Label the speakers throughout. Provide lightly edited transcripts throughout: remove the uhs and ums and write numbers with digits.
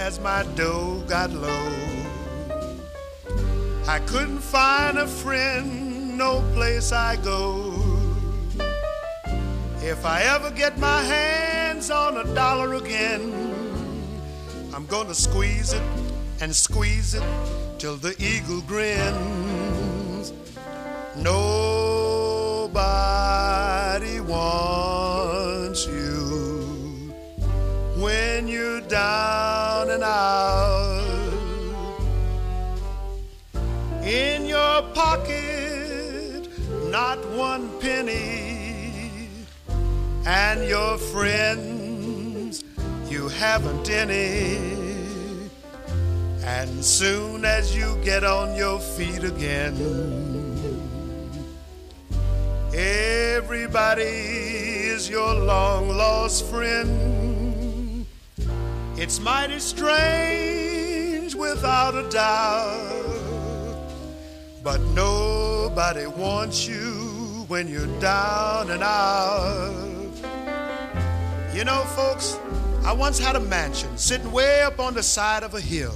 Speaker 1: as my dough got low. I couldn't find a friend, no place I go. If I ever get my hands on $1 again, I'm gonna squeeze it and squeeze it till the eagle grins. Nobody wants you when you're down and out. In your pocket, not one penny, and your friends, you haven't any. And soon as you get on your feet again, everybody is your long-lost friend. It's mighty strange without a doubt, but nobody wants you when you're down and out. You know, folks, I once had a mansion sitting way up on the side of a hill.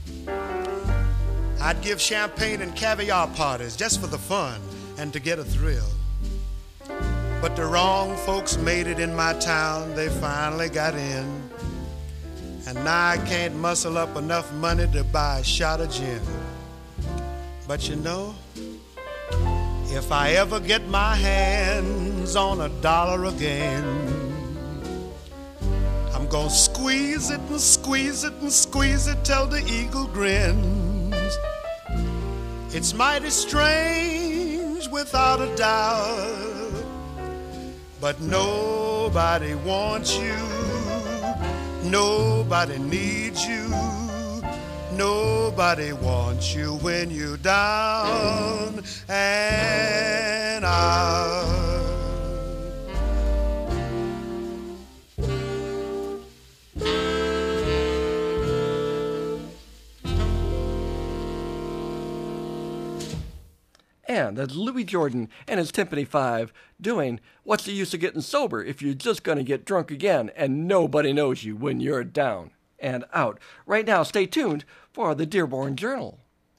Speaker 1: I'd give champagne and caviar parties just for the fun and to get a thrill. But the wrong folks made it in my town, they finally got in. And now I can't muscle up enough money to buy a shot of gin. But you know, if I ever get my hands on $1 again, I'm gonna squeeze it and squeeze it and squeeze it till the eagle grins. It's mighty strange without a doubt, but nobody wants you, nobody needs you, nobody wants you when you're down and out.
Speaker 2: And that's Louis Jordan and his Timpani 5 doing What's the Use of Getting Sober if you're just going to get drunk again and nobody knows you when you're down and out. Right now, stay tuned for the Dearborn Journal.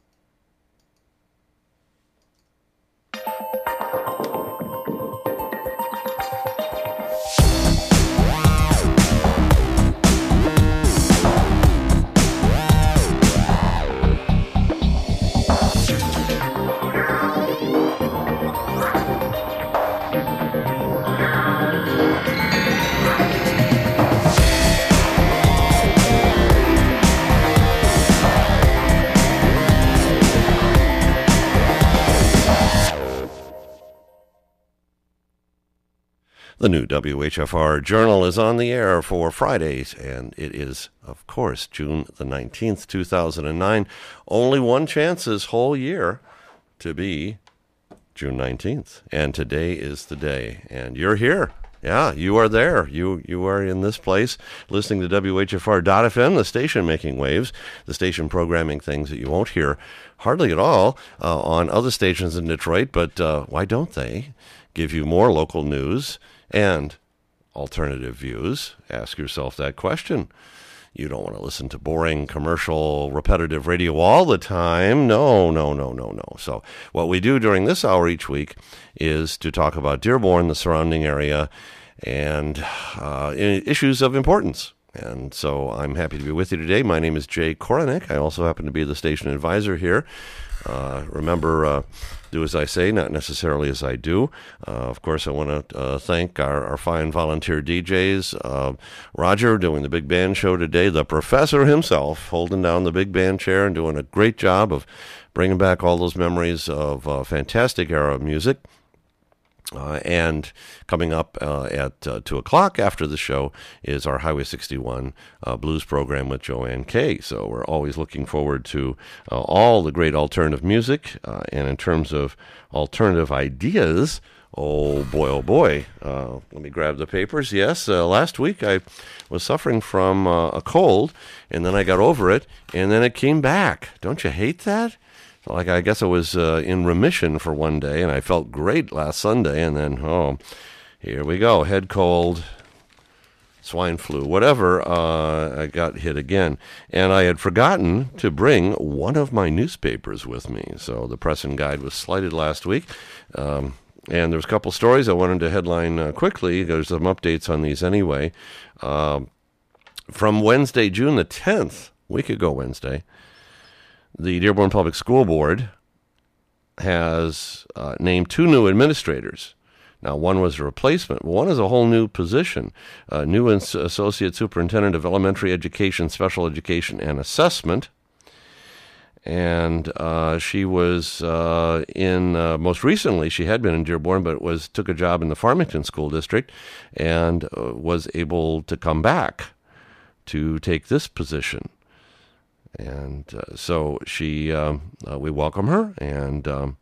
Speaker 3: The new WHFR Journal is on the air for Fridays, and it is, of course, June the 19th, 2009. Only one chance this whole year to be June 19th, and today is the day, and you're here. Yeah, you are there. You are in this place listening to WHFR.FM, the station making waves, the station programming things that you won't hear hardly at all on other stations in Detroit, but why don't they give you more local news and alternative views? Ask yourself that question. You don't want to listen to boring, commercial, repetitive radio all the time. No. So what we do during this hour each week is to talk about Dearborn, the surrounding area, and issues of importance. And so I'm happy to be with you today. My name is Jay Koronick. I also happen to be the station advisor here. Remember, do as I say, not necessarily as I do. Of course, I want to thank our fine volunteer DJs. Roger doing the big band show today, the professor himself holding down the big band chair and doing a great job of bringing back all those memories of fantastic era of music. And coming up at 2 o'clock after the show is our Highway 61 blues program with Joanne Kay. So we're always looking forward to all the great alternative music. And in terms of alternative ideas, oh boy. Let me grab the papers. Yes, last week I was suffering from a cold, and then I got over it, and then it came back. Don't you hate that? Like, I guess I was in remission for one day, and I felt great last Sunday, and then, here we go, head cold, swine flu, whatever, I got hit again. And I had forgotten to bring one of my newspapers with me. So the Press and Guide was slighted last week. And there was a couple stories I wanted to headline quickly. There's some updates on these anyway. From Wednesday, June the 10th, a week ago Wednesday, the Dearborn Public School Board has named 2 new administrators. Now, one was a replacement. One is a whole new position, new Associate Superintendent of Elementary Education, Special Education, and Assessment. And she was most recently, she had been in Dearborn, but took a job in the Farmington School District and was able to come back to take this position. And so we welcome her, and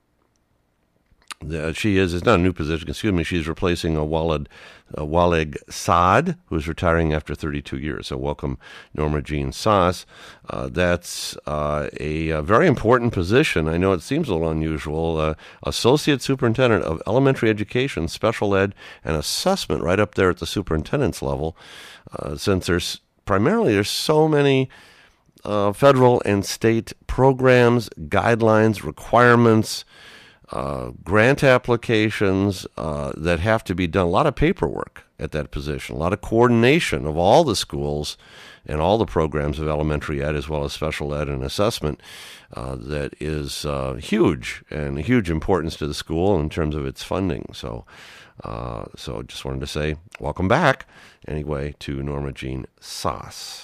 Speaker 3: it's not a new position, she's replacing Walid Saad, who's retiring after 32 years. So welcome Norma Jean Saas. That's a very important position. I know it seems a little unusual. Associate Superintendent of Elementary Education, Special Ed, and Assessment, right up there at the superintendent's level, since there's so many federal and state programs, guidelines, requirements, grant applications that have to be done. A lot of paperwork at that position, a lot of coordination of all the schools and all the programs of elementary ed as well as special ed and assessment that is huge and a huge importance to the school in terms of its funding. So just wanted to say welcome back anyway to Norma Jean Saas.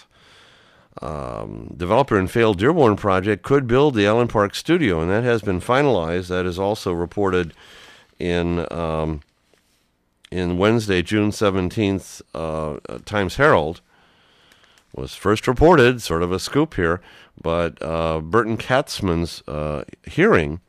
Speaker 3: Developer in failed Dearborn project could build the Allen Park studio, and that has been finalized. That is also reported in Wednesday, June 17th, Times Herald. Was first reported, sort of a scoop here, but Burton Katzman's hearing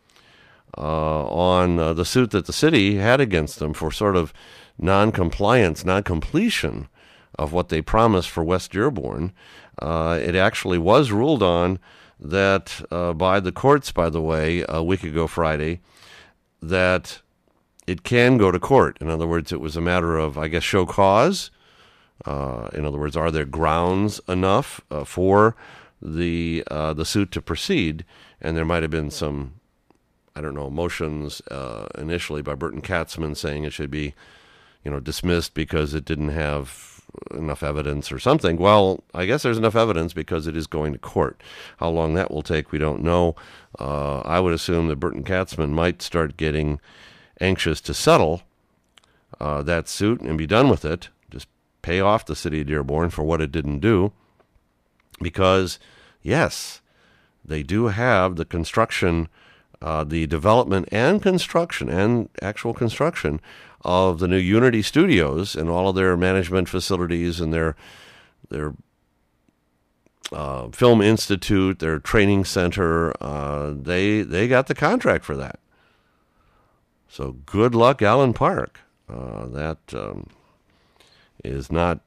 Speaker 3: on the suit that the city had against them for sort of non-compliance, non-completion of what they promised for West Dearborn. It actually was ruled on that by the courts, by the way, a week ago Friday, that it can go to court. In other words, it was a matter of, I guess, show cause. In other words, are there grounds enough for the suit to proceed? And there might have been some, motions initially by Burton Katzman saying it should be, dismissed because it didn't have enough evidence or something. Well, I guess there's enough evidence because it is going to court. How long that will take, we don't know. I would assume that Burton Katzman might start getting anxious to settle that suit and be done with it. Just pay off the city of Dearborn for what it didn't do. Because, yes, they do have the construction, the development and construction and actual construction of the new Unity Studios and all of their management facilities and their film institute, their training center. They got the contract for that. So good luck, Allen Park. That is not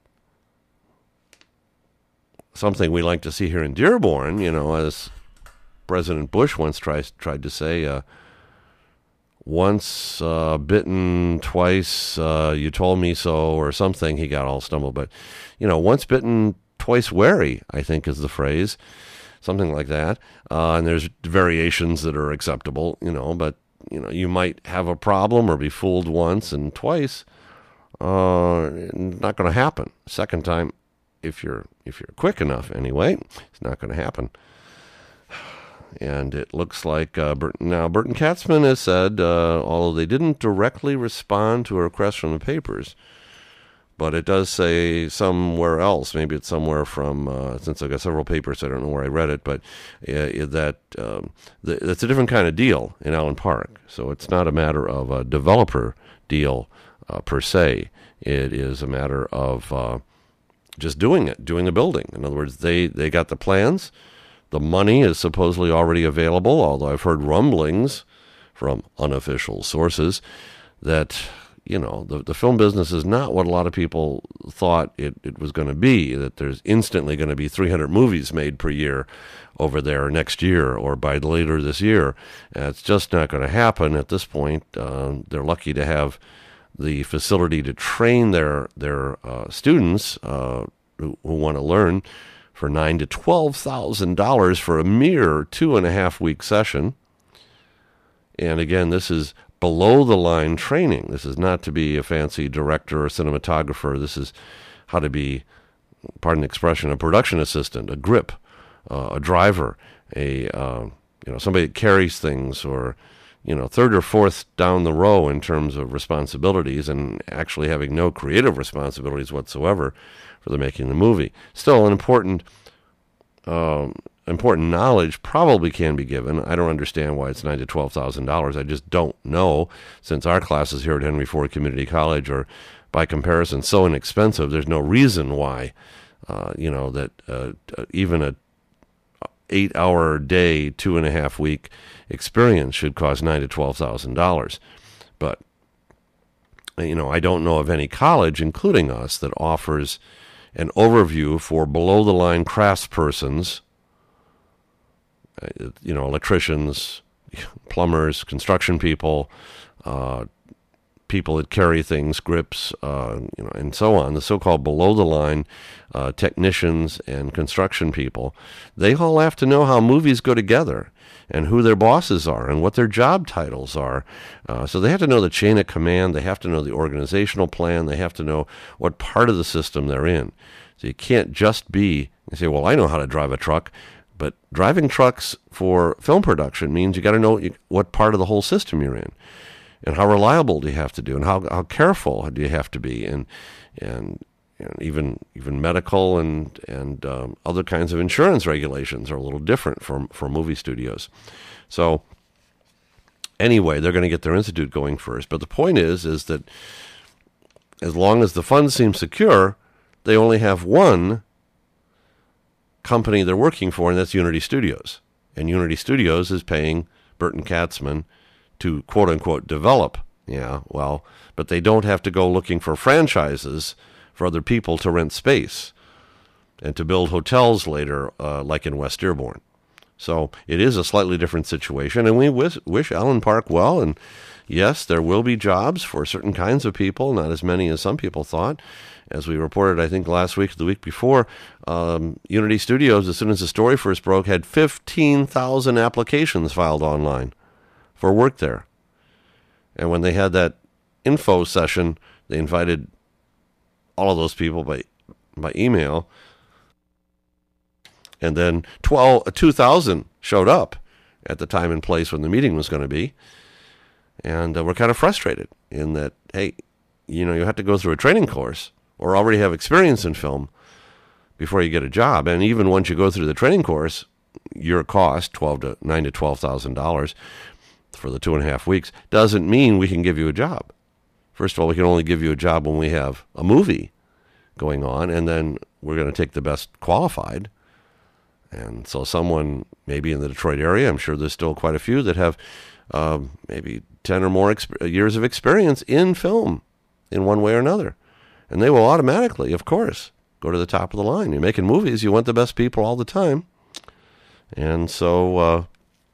Speaker 3: something we like to see here in Dearborn. As President Bush once tried to say, once bitten, twice you told me so, or something. He got all stumbled. But, once bitten, twice wary, I think is the phrase. Something like that. And there's variations that are acceptable, but, you might have a problem or be fooled once, and twice, not going to happen. Second time, if you're quick enough anyway, it's not going to happen. And it looks like Burton Katzman has said, although they didn't directly respond to a request from the papers, but it does say somewhere else, maybe it's somewhere from, since I've got several papers, I don't know where I read it, but that's a different kind of deal in Allen Park. So it's not a matter of a developer deal per se. It is a matter of just doing the building. In other words, they got the plans. The money is supposedly already available, although I've heard rumblings from unofficial sources that, the film business is not what a lot of people thought it was going to be, that there's instantly going to be 300 movies made per year over there next year or by later this year. It's just not going to happen at this point. They're lucky to have the facility to train their students who want to learn for $9,000 to $12,000 for a mere 2.5-week session. And again, this is below-the-line training. This is not to be a fancy director or cinematographer. This is how to be, pardon the expression, a production assistant, a grip, a driver, somebody that carries things, or third or fourth down the row in terms of responsibilities, and actually having no creative responsibilities whatsoever for the making of the movie. Still, an important knowledge probably can be given. I don't understand why it's $9,000 to $12,000. I just don't know, since our classes here at Henry Ford Community College are, by comparison, so inexpensive. There's no reason why, that even a 8-hour day, 2.5-week experience should cost $9,000 to $12,000. But I don't know of any college, including us, that offers an overview for below-the-line craftspersons, electricians, plumbers, construction people, people that carry things, grips, and so on, the so-called below-the-line technicians and construction people. They all have to know how movies go together and who their bosses are and what their job titles are. So they have to know the chain of command. They have to know the organizational plan. They have to know what part of the system they're in. So you can't just you say, well, I know how to drive a truck. But driving trucks for film production means you got to know what part of the whole system you're in, and how reliable do you have to do, and how careful do you have to be, and even medical and other kinds of insurance regulations are a little different for movie studios. So anyway, they're going to get their institute going first. But the point is that as long as the funds seem secure, they only have one company they're working for, and that's Unity Studios. And Unity Studios is paying Burton Katzman to quote-unquote develop. Yeah, well, but they don't have to go looking for franchises for other people to rent space and to build hotels later, like in West Dearborn. So it is a slightly different situation, and we wish Allen Park well. And yes, there will be jobs for certain kinds of people, not as many as some people thought. As we reported, I think last week or the week before, Unity Studios, as soon as the story first broke, had 15,000 applications filed online for work there. And when they had that info session, they invited all of those people by email. And then 2,000 showed up at the time and place when the meeting was going to be. And we're kind of frustrated in that, hey, you have to go through a training course or already have experience in film before you get a job. And even once you go through the training course, your cost, $9,000 to $12,000 for the 2.5 weeks, doesn't mean we can give you a job. First of all, we can only give you a job when we have a movie going on, and then we're going to take the best qualified. And so someone maybe in the Detroit area, I'm sure there's still quite a few that have maybe 10 or more years of experience in film in one way or another. And they will automatically, of course, go to the top of the line. You're making movies, you want the best people all the time. And so,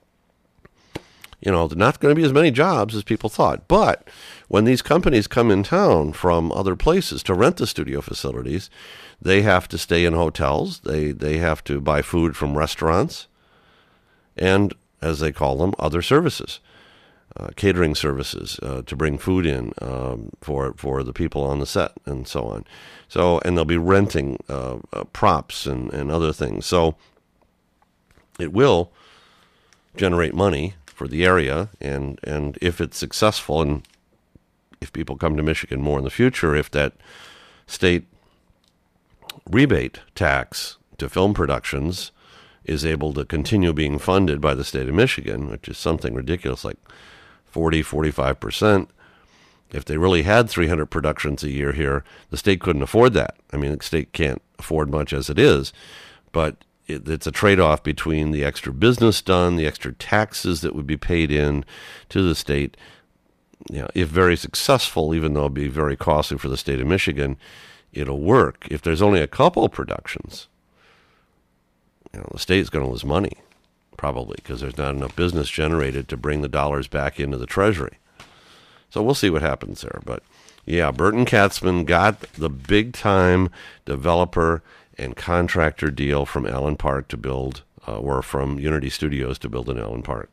Speaker 3: there's not going to be as many jobs as people thought. But when these companies come in town from other places to rent the studio facilities, they have to stay in hotels. They have to buy food from restaurants and, as they call them, other services. Catering services to bring food in for the people on the set and so on. So, and they'll be renting props and other things. So it will generate money for the area, and if it's successful, and if people come to Michigan more in the future, if that state rebate tax to film productions is able to continue being funded by the state of Michigan, which is something ridiculous, like 40-45%. If they really had 300 productions a year here, the state couldn't afford that. I mean, the state can't afford much as it is, but it's a trade-off between the extra business done, the extra taxes that would be paid in to the state. If very successful, even though it'd be very costly for the state of Michigan, it'll work. If there's only a couple of productions, the state's going to lose money. Probably, because there's not enough business generated to bring the dollars back into the Treasury. So we'll see what happens there. But yeah, Burton Katzman got the big-time developer and contractor deal from Allen Park to build, or from Unity Studios to build in Allen Park.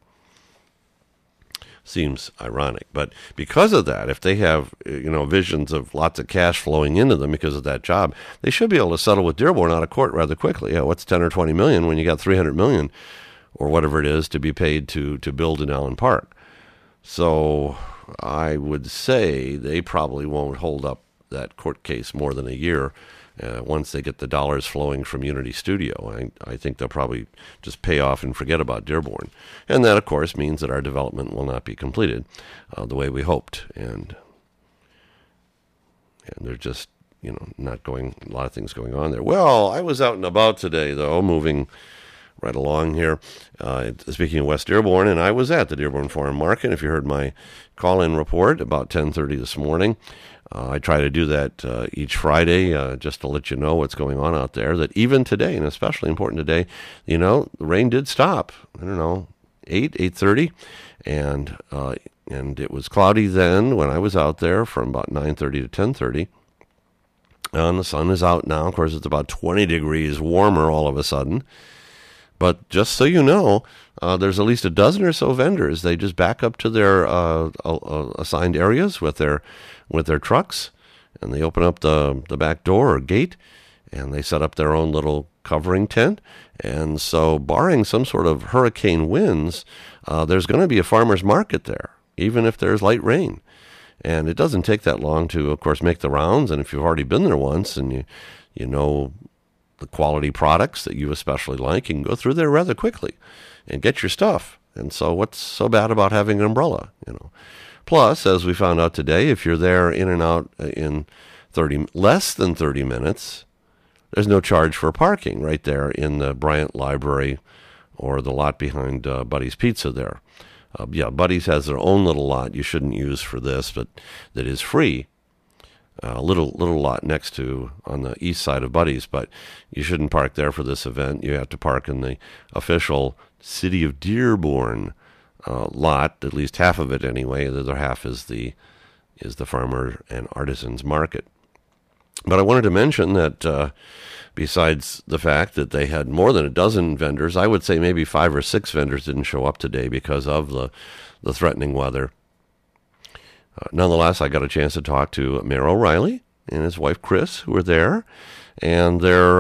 Speaker 3: Seems ironic, but because of that, if they have visions of lots of cash flowing into them because of that job, they should be able to settle with Dearborn out of court rather quickly. Yeah, what's 10 or 20 million when you got 300 million or whatever it is to be paid to build in Allen Park? So I would say they probably won't hold up that court case more than a year. Once they get the dollars flowing from Unity Studio, I think they'll probably just pay off and forget about Dearborn. And that, of course, means that our development will not be completed the way we hoped. And there's just, not going, a lot of things going on there. Well, I was out and about today, though, moving right along here, speaking of West Dearborn, and I was at the Dearborn Farm Market. If you heard my call-in report about 10:30 this morning, I try to do that each Friday just to let you know what's going on out there, that even today, and especially important today, the rain did stop. I don't know, 8:30, and it was cloudy then when I was out there from about 9:30 to 10:30. And the sun is out now. Of course, it's about 20 degrees warmer all of a sudden. But just so you know, there's at least a dozen or so vendors. They just back up to their assigned areas with their trucks, and they open up the back door or gate, and they set up their own little covering tent. And so, barring some sort of hurricane winds, there's going to be a farmer's market there, even if there's light rain. And it doesn't take that long to, of course, make the rounds. And if you've already been there once and you know the quality products that you especially like, you can go through there rather quickly and get your stuff. And so what's so bad about having an umbrella, Plus, as we found out today, if you're there in and out in less than 30 minutes, there's no charge for parking right there in the Bryant Library or the lot behind Buddy's Pizza there. Buddy's has their own little lot you shouldn't use for this, but that is free. A little lot next to on the east side of Buddy's, but you shouldn't park there for this event. You have to park in the official City of Dearborn lot, at least half of it anyway. The other half is the Farmer and Artisans Market. But I wanted to mention that besides the fact that they had more than a dozen vendors, I would say maybe 5 or 6 vendors didn't show up today because of the threatening weather. Nonetheless, I got a chance to talk to Mayor O'Reilly and his wife Chris, who were there, and they're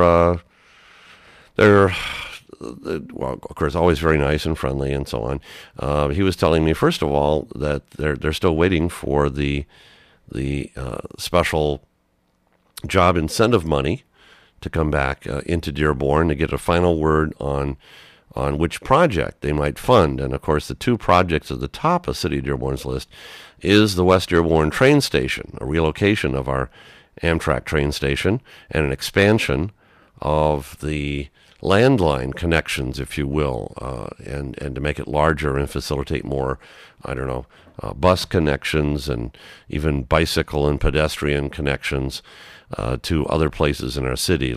Speaker 3: well, of course, always very nice and friendly and so on. He was telling me, first of all, that they're still waiting for the special job incentive money to come back into Dearborn to get a final word on which project they might fund. And, of course, the 2 projects at the top of City of Dearborn's list is the West Dearborn train station, a relocation of our Amtrak train station, and an expansion of the landline connections, if you will, and to make it larger and facilitate more, bus connections and even bicycle and pedestrian connections to other places in our city,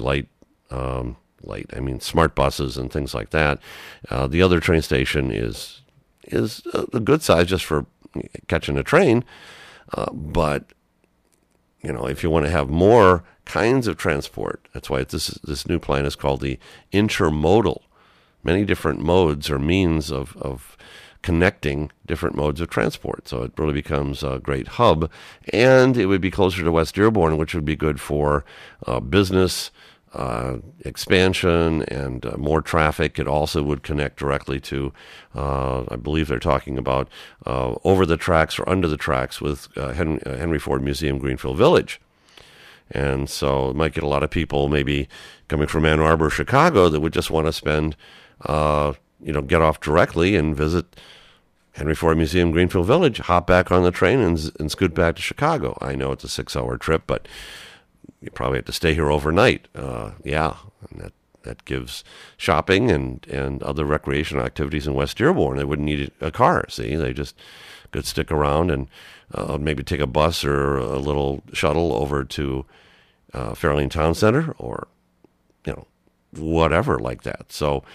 Speaker 3: smart buses and things like that. The other train station is a good size just for catching a train, but if you want to have more kinds of transport, that's why this new plan is called the intermodal. Many different modes or means of connecting different modes of transport. So it really becomes a great hub, and it would be closer to West Dearborn, which would be good for business expansion and more traffic. It also would connect directly to, I believe they're talking about over the tracks or under the tracks with Henry Ford Museum Greenfield Village. And so it might get a lot of people maybe coming from Ann Arbor, Chicago, that would just want to spend, get off directly and visit Henry Ford Museum Greenfield Village, hop back on the train and scoot back to Chicago. I know it's a 6-hour trip, but you probably have to stay here overnight. And that gives shopping and other recreational activities in West Dearborn. They wouldn't need a car, see? They just could stick around and maybe take a bus or a little shuttle over to Fairlane Town Center or, whatever like that. So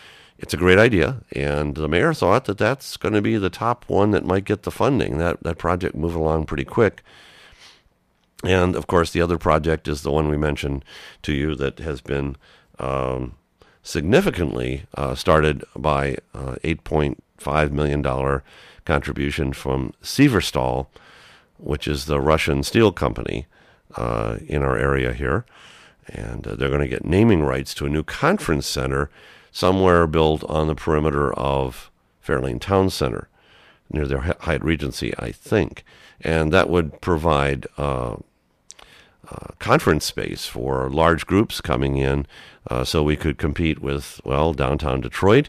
Speaker 3: it's a great idea, and the mayor thought that that's going to be the top one that might get the funding. That project moved along pretty quick. And, of course, the other project is the one we mentioned to you that has been significantly started by $8.5 million contribution from Severstal, which is the Russian steel company in our area here. And they're going to get naming rights to a new conference center somewhere built on the perimeter of Fairlane Town Center, near their Hyatt Regency, I think. And that would provide conference space for large groups coming in, so we could compete with, well, downtown Detroit,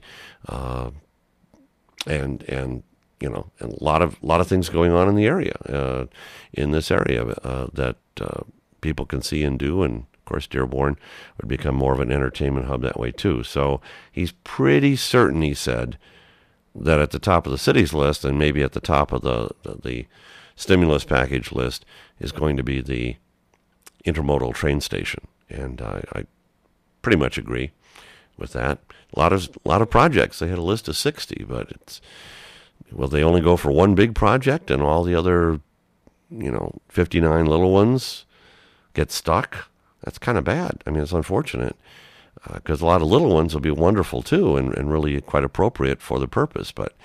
Speaker 3: and you know, and a lot of things going on in the area, in this area that people can see and do, and of course Dearborn would become more of an entertainment hub that way too. So he's pretty certain, he said, that at the top of the city's list, and maybe at the top of the stimulus package list, is going to be the intermodal train station, and I pretty much agree with that. A lot of projects. They had a list of 60, but will they only go for one big project, and all the other, 59 little ones get stuck? That's kind of bad. I mean, it's unfortunate, because a lot of little ones will be wonderful too, and really quite appropriate for the purpose. But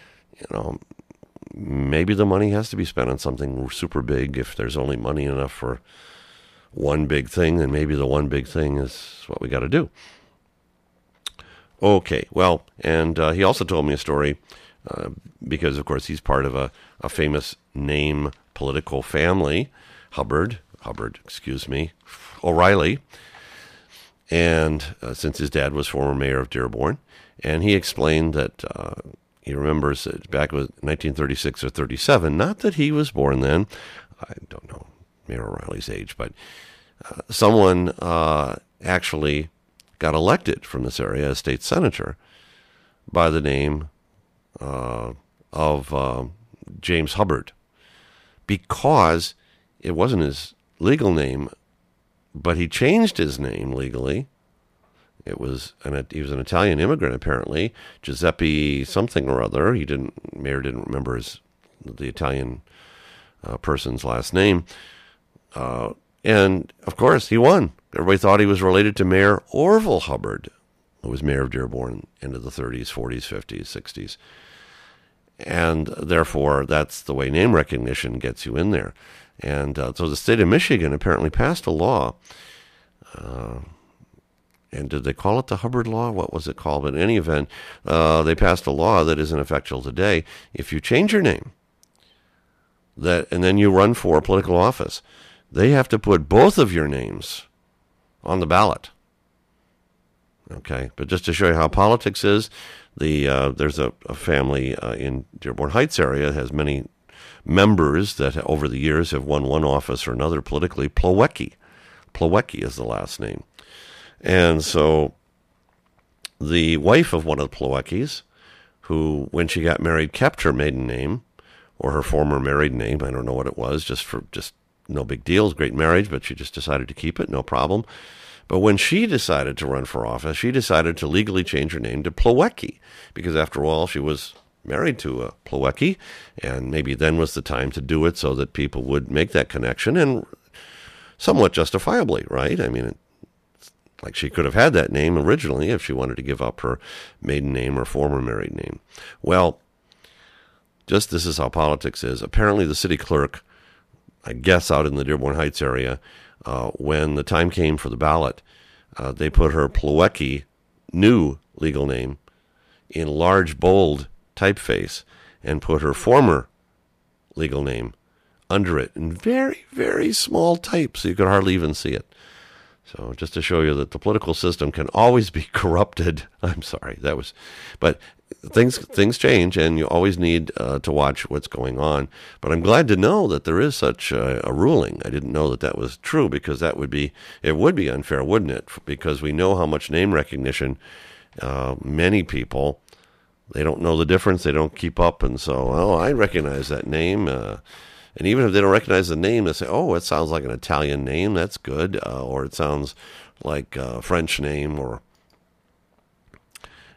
Speaker 3: maybe the money has to be spent on something super big. If there's only money enough for one big thing, then maybe the one big thing is what we got to do. Okay, well, and he also told me a story, because, of course, he's part of a famous name political family, O'Reilly, and since his dad was former mayor of Dearborn, and he explained that he remembers that back in 1936 or 37, not that he was born then, I don't know Mayor O'Reilly's age, but someone actually got elected from this area as state senator by the name of James Hubbard, because it wasn't his legal name, but he changed his name legally. He was an Italian immigrant, apparently, Giuseppe something or other. Mayor didn't remember the Italian person's last name. And, of course, he won. Everybody thought he was related to Mayor Orville Hubbard, who was mayor of Dearborn into the 30s, 40s, 50s, 60s. And, therefore, that's the way name recognition gets you in there. And so the state of Michigan apparently passed a law. And did they call it the Hubbard Law? What was it called? But in any event, they passed a law that is in effect till today. If you change your name, and then you run for a political office, they have to put both of your names on the ballot. Okay, but just to show you how politics is, there's a family in Dearborn Heights area that has many members that over the years have won one office or another politically. Plawecki is the last name. And so the wife of one of the Plaweckis, who, when she got married, kept her maiden name, or her former married name, I don't know what it was, just no big deal, it was a great marriage, but she just decided to keep it, no problem. But when she decided to run for office, she decided to legally change her name to Plawecki, because after all, she was married to a Plawecki, and maybe then was the time to do it so that people would make that connection, and somewhat justifiably, right? I mean, like she could have had that name originally if she wanted to give up her maiden name or former married name. Well, just this is how politics is. Apparently the city clerk, I guess out in the Dearborn Heights area, when the time came for the ballot, they put her Plawecki new legal name in large, bold typeface and put her former legal name under it in very, very small type so you could hardly even see it. So just to show you that the political system can always be corrupted. I'm sorry, but things change, and you always need to watch what's going on. But I'm glad to know that there is such a ruling. I didn't know that was true, because it would be unfair, wouldn't it? Because we know how much name recognition many people, they don't know the difference, they don't keep up, and so, I recognize that name. And even if they don't recognize the name, they say, it sounds like an Italian name, that's good, or it sounds like a French name, or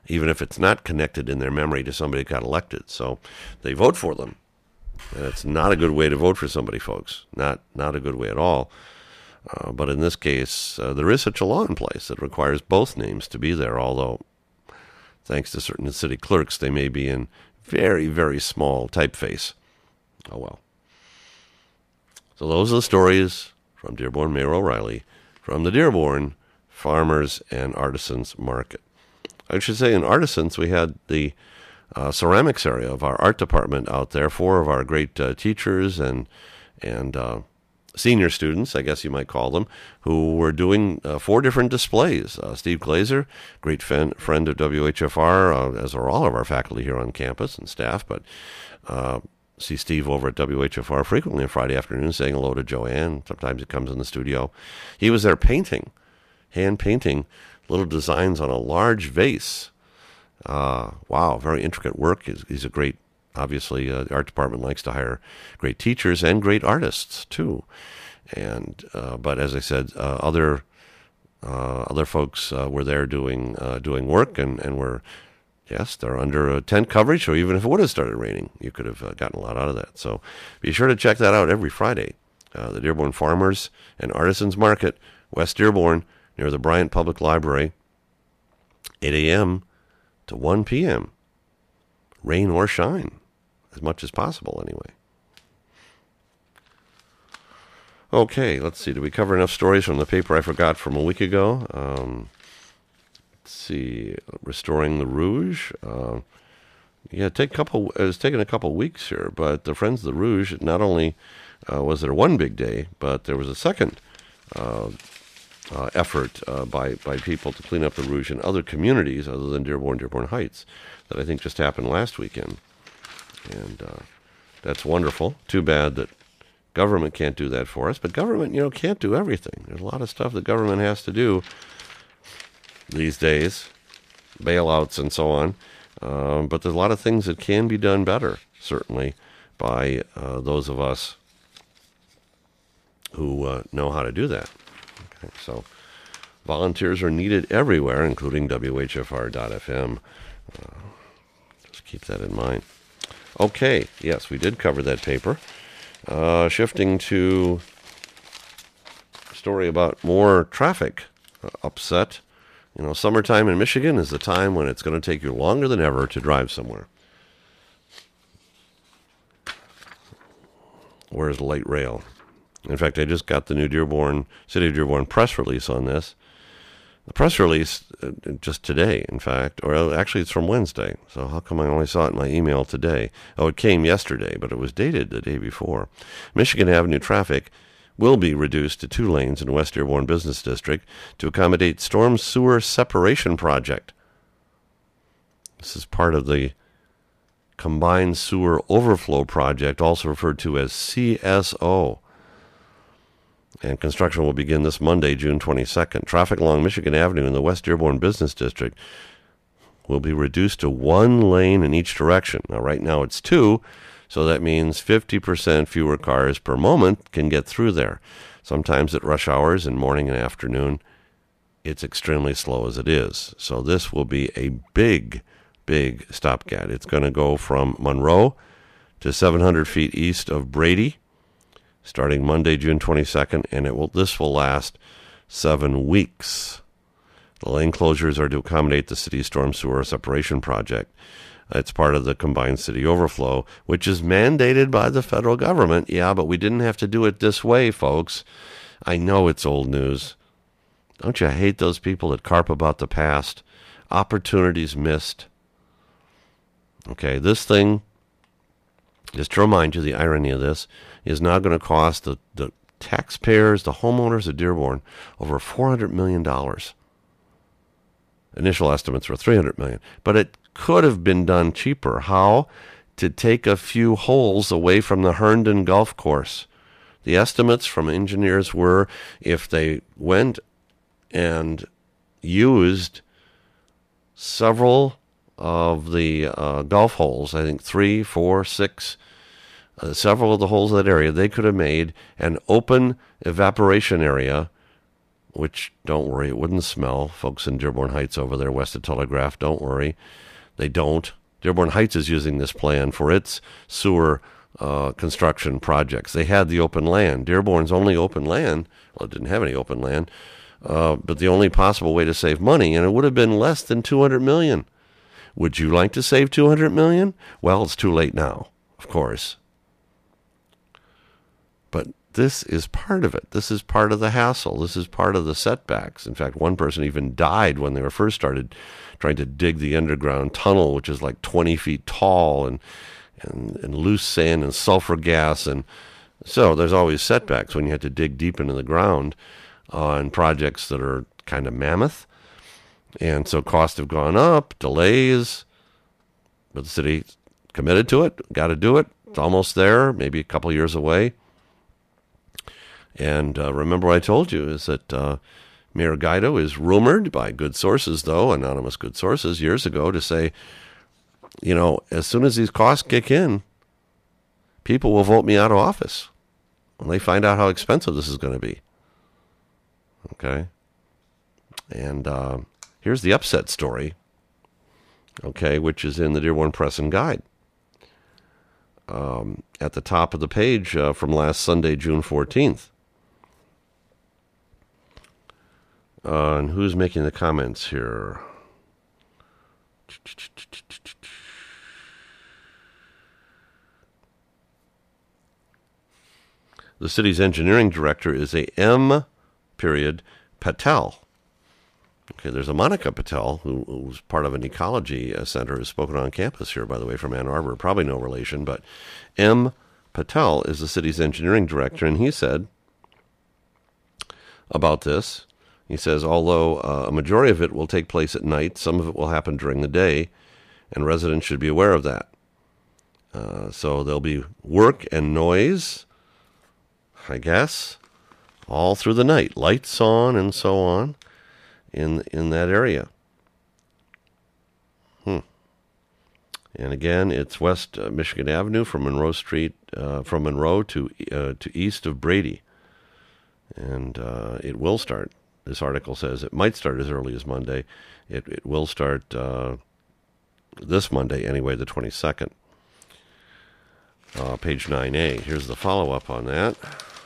Speaker 3: even if it's not connected in their memory to somebody who got elected. So they vote for them. And it's not a good way to vote for somebody, folks. Not a good way at all. But in this case, there is such a law in place that requires both names to be there, although thanks to certain city clerks, they may be in very, very small typeface. Oh, well. So those are the stories from Dearborn Mayor O'Reilly from the Dearborn Farmers and Artisans Market. I should say in Artisans, we had the ceramics area of our art department out there. 4 of our great teachers and senior students, I guess you might call them, who were doing 4 different displays. Steve Glazer, great friend of WHFR, as are all of our faculty here on campus and staff, but see Steve over at WHFR frequently on Friday afternoon saying hello to Joanne. Sometimes he comes in the studio. He was there painting, hand painting little designs on a large vase. Wow, very intricate work. He's a great, obviously, the art department likes to hire great teachers and great artists, too. And but as I said, other folks were there doing work and were, yes, they're under a tent coverage, so even if it would have started raining, you could have gotten a lot out of that. So be sure to check that out every Friday. The Dearborn Farmers and Artisans Market, West Dearborn, near the Bryant Public Library, 8 a.m. to 1 p.m., rain or shine, as much as possible anyway. Okay, let's see. Did we cover enough stories from the paper I forgot from a week ago? Let's see. Restoring the Rouge. It's taken a couple weeks here, but the Friends of the Rouge, not only was there one big day, but there was a second effort by people to clean up the Rouge in other communities other than Dearborn Heights that I think just happened last weekend. And that's wonderful. Too bad that government can't do that for us. But government, can't do everything. There's a lot of stuff that government has to do these days, bailouts and so on. But there's a lot of things that can be done better, certainly, by those of us who know how to do that. Okay, so volunteers are needed everywhere, including WHFR.FM. Just keep that in mind. Okay, yes, we did cover that paper. Shifting to a story about more traffic upset. Summertime in Michigan is the time when it's going to take you longer than ever to drive somewhere. Where's the light rail? In fact, I just got the new City of Dearborn press release on this. The press release just today, in fact, or actually it's from Wednesday. So how come I only saw it in my email today? Oh, it came yesterday, but it was dated the day before. Michigan Avenue traffic will be reduced to 2 lanes in West Dearborn Business District to accommodate storm sewer separation project. This is part of the Combined Sewer Overflow Project, also referred to as CSO. And construction will begin this Monday, June 22nd. Traffic along Michigan Avenue in the West Dearborn Business District will be reduced to 1 lane in each direction. Now, right now it's 2, so that means 50% fewer cars per moment can get through there. Sometimes at rush hours in morning and afternoon, it's extremely slow as it is. So this will be a big stopgap. It's going to go from Monroe to 700 feet east of Brady, starting Monday, June 22nd, and this will last 7 weeks. The lane closures are to accommodate the city's storm sewer separation project. It's part of the Combined City Overflow, which is mandated by the federal government. Yeah, but we didn't have to do it this way, folks. I know it's old news. Don't you hate those people that carp about the past? Opportunities missed. Okay, this thing, just to remind you, the irony of this, is now going to cost the taxpayers, the homeowners of Dearborn, over $400 million. Initial estimates were $300 million. But it could have been done cheaper. How? To take a few holes away from the Herndon Golf Course. The estimates from engineers were if they went and used several of the golf holes, I think 3, 4, 6, several of the holes in that area, they could have made an open evaporation area which, don't worry, it wouldn't smell. Folks in Dearborn Heights over there, west of Telegraph, don't worry. They don't. Dearborn Heights is using this plan for its sewer construction projects. They had the open land. Dearborn's only open land, well, it didn't have any open land, but the only possible way to save money, and it would have been less than $200 million. Would you like to save $200 million? Well, it's too late now, of course. But this is part of it. This is part of the hassle. This is part of the setbacks. In fact, one person even died when they were first started trying to dig the underground tunnel, which is like 20 feet tall, and loose sand and sulfur gas. And so there's always setbacks when you have to dig deep into the ground on projects that are kind of mammoth. And so costs have gone up, delays, but the city committed to it, got to do it. It's almost there, maybe a couple years away. And remember what I told you is that Mayor Guido is rumored by good sources, though, anonymous good sources, years ago to say, you know, as soon as these costs kick in, people will vote me out of office when they find out how expensive this is going to be. Okay? And here's the upset story, okay, which is in the Dearborn Press and Guide. At the top of the page from last Sunday, June 14th. And who's making the comments here? The city's engineering director is a M. Patel. Okay, there's a Monica Patel, who's part of an ecology center, who's spoken on campus here, by the way, from Ann Arbor. Probably no relation, but M. Patel is the city's engineering director, and he said about this, he says, although a majority of it will take place at night, some of it will happen during the day, and residents should be aware of that. So there'll be work and noise, I guess, all through the night, lights on and so on in that area. And again, it's West Michigan Avenue from Monroe Street, from Monroe to east of Brady. And it will start. This article says it might start as early as Monday. It will start this Monday anyway, the 22nd. Page 9A. Here's the follow-up on that.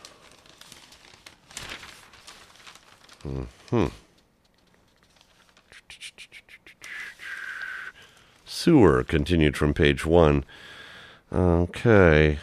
Speaker 3: Sewer continued from page 1. Okay.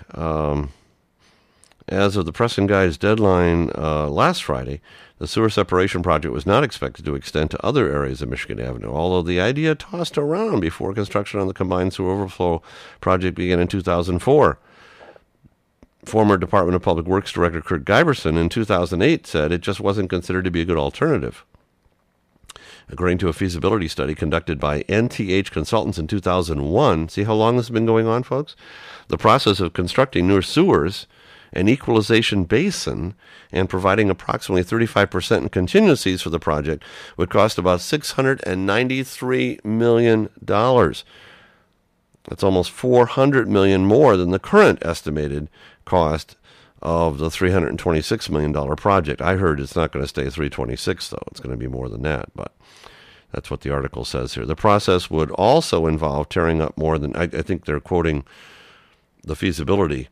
Speaker 3: As of the Press and Guide's deadline last Friday, the sewer separation project was not expected to extend to other areas of Michigan Avenue, although the idea tossed around before construction on the combined sewer overflow project began in 2004. Former Department of Public Works Director Kurt Giberson in 2008 said it just wasn't considered to be a good alternative. According to a feasibility study conducted by NTH Consultants in 2001, see how long this has been going on, folks? The process of constructing new sewers, an equalization basin, and providing approximately 35% in contingencies for the project would cost about $693 million. That's almost $400 million more than the current estimated cost of the $326 million project. I heard it's not going to stay $326, though. It's going to be more than that, but that's what the article says here. The process would also involve tearing up more than, I think they're quoting the feasibility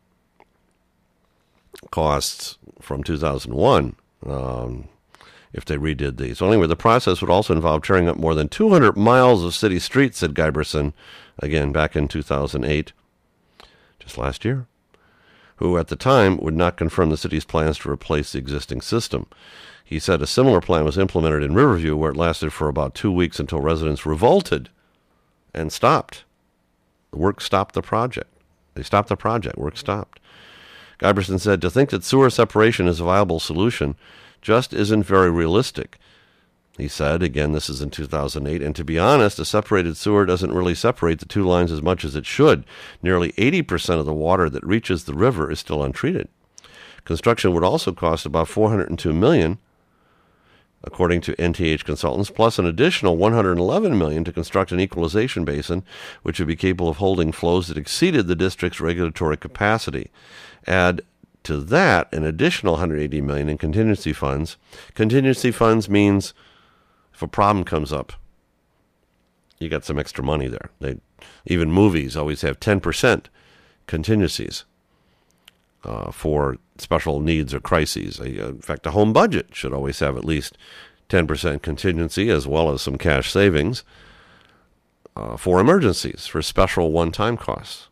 Speaker 3: costs from 2001 if they redid these. So anyway, the process would also involve tearing up more than 200 miles of city streets, said Giberson, again back in 2008, just last year, who at the time would not confirm the city's plans to replace the existing system. He said a similar plan was implemented in Riverview, where it lasted for about 2 weeks until residents revolted and stopped. The work stopped the project. They stopped the project. Work stopped. Giberson said, to think that sewer separation is a viable solution just isn't very realistic. He said, again, this is in 2008, and to be honest, a separated sewer doesn't really separate the two lines as much as it should. Nearly 80% of the water that reaches the river is still untreated. Construction would also cost about $402 million, according to NTH Consultants, plus an additional $111 million to construct an equalization basin, which would be capable of holding flows that exceeded the district's regulatory capacity. Add to that an additional $180 million in contingency funds. Contingency funds means if a problem comes up, you got some extra money there. Even movies always have 10% contingencies for special needs or crises. In fact, a home budget should always have at least 10% contingency as well as some cash savings for emergencies, for special one-time costs.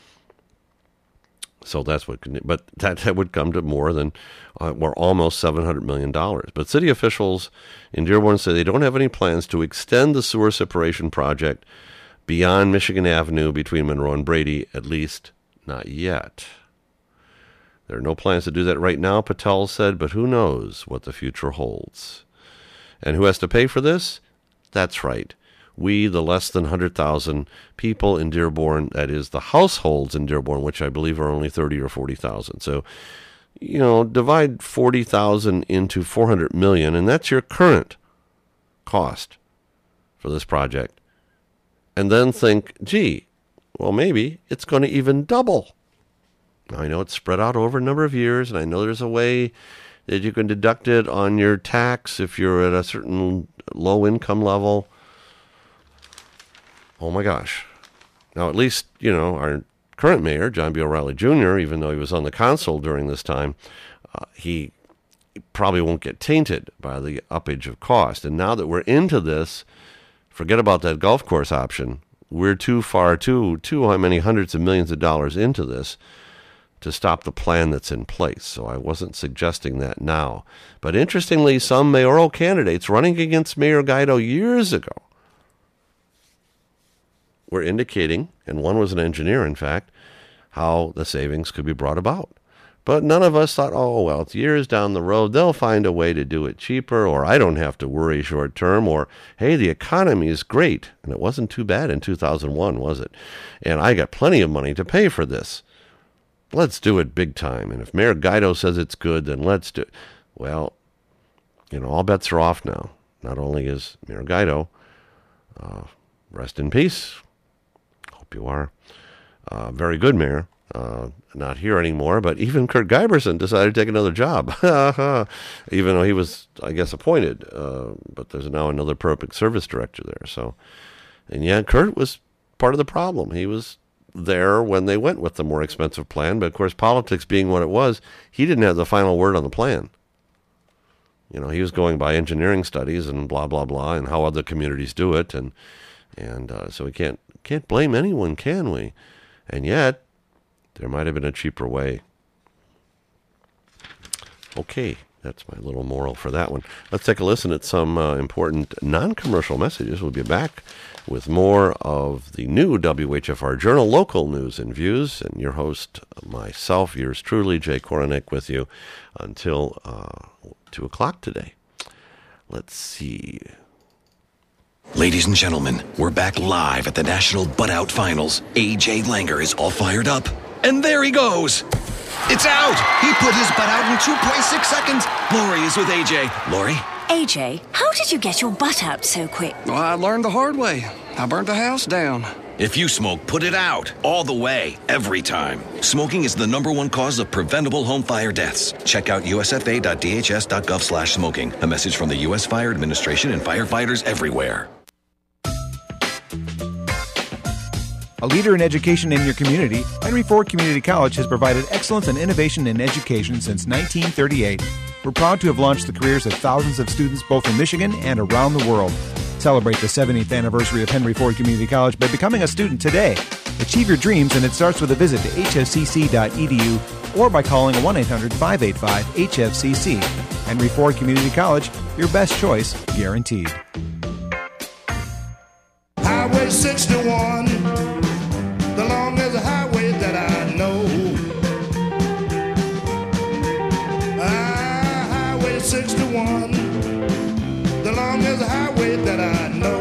Speaker 3: So that's what, but that would come to more than, we're almost $700 million. But city officials in Dearborn say they don't have any plans to extend the sewer separation project beyond Michigan Avenue between Monroe and Brady, at least not yet. There are no plans to do that right now, Patel said, but who knows what the future holds. And who has to pay for this? That's right. We, the less than 100,000 people in Dearborn, that is the households in Dearborn, which I believe are only 30 or 40,000. So, divide 40,000 into 400 million, and that's your current cost for this project. And then think, gee, well, maybe it's going to even double. Now, I know it's spread out over a number of years, and I know there's a way that you can deduct it on your tax if you're at a certain low income level. Oh my gosh. Now, at least, our current mayor, John B. O'Reilly Jr., even though he was on the council during this time, he probably won't get tainted by the uppage of cost. And now that we're into this, forget about that golf course option. We're too far, too how many hundreds of millions of dollars into this to stop the plan that's in place. So I wasn't suggesting that now. But interestingly, some mayoral candidates running against Mayor Guido years ago were indicating, and one was an engineer, in fact, how the savings could be brought about. But none of us thought, oh, well, it's years down the road. They'll find a way to do it cheaper, or I don't have to worry short term, or, hey, the economy is great. And it wasn't too bad in 2001, was it? And I got plenty of money to pay for this. Let's do it big time. And if Mayor Guido says it's good, then let's do it. Well, all bets are off now. Not only is Mayor Guido, rest in peace. Hope you are. Very good mayor. Not here anymore, but even Kurt Guyberson decided to take another job. Even though he was, I guess, appointed. But there's now another public service director there. So, and yeah, Kurt was part of the problem. He was there when they went with the more expensive plan, but of course, politics being what it was, he didn't have the final word on the plan. He was going by engineering studies and blah blah blah, and how other communities do it, and so we can't blame anyone, can we? And yet, there might have been a cheaper way. Okay, that's my little moral for that one. Let's take a listen at some important non-commercial messages. We'll be back with more of the new WHFR Journal local news and views, and your host, myself, yours truly, Jay Koronek, with you until 2 o'clock today. Let's see.
Speaker 4: Ladies and gentlemen, we're back live at the National Butt Out Finals. A.J. Langer is all fired up. And there he goes. It's out. He put his butt out in 2.6 seconds. Lori is with A.J. Lori?
Speaker 5: AJ, how did you get your butt out so quick?
Speaker 6: Well, I learned the hard way. I burnt the house down.
Speaker 4: If you smoke, put it out. All the way. Every time. Smoking is the #1 cause of preventable home fire deaths. Check out usfa.dhs.gov/smoking. A message from the U.S. Fire Administration and firefighters everywhere.
Speaker 7: A leader in education in your community, Henry Ford Community College has provided excellence and innovation in education since 1938. We're proud to have launched the careers of thousands of students both in Michigan and around the world. Celebrate the 70th anniversary of Henry Ford Community College by becoming a student today. Achieve your dreams, and it starts with a visit to hfcc.edu or by calling 1-800-585-HFCC. Henry Ford Community College, your best choice, guaranteed.
Speaker 8: Highway 61, the longest highway that I know. Highway 61, the longest highway that I know.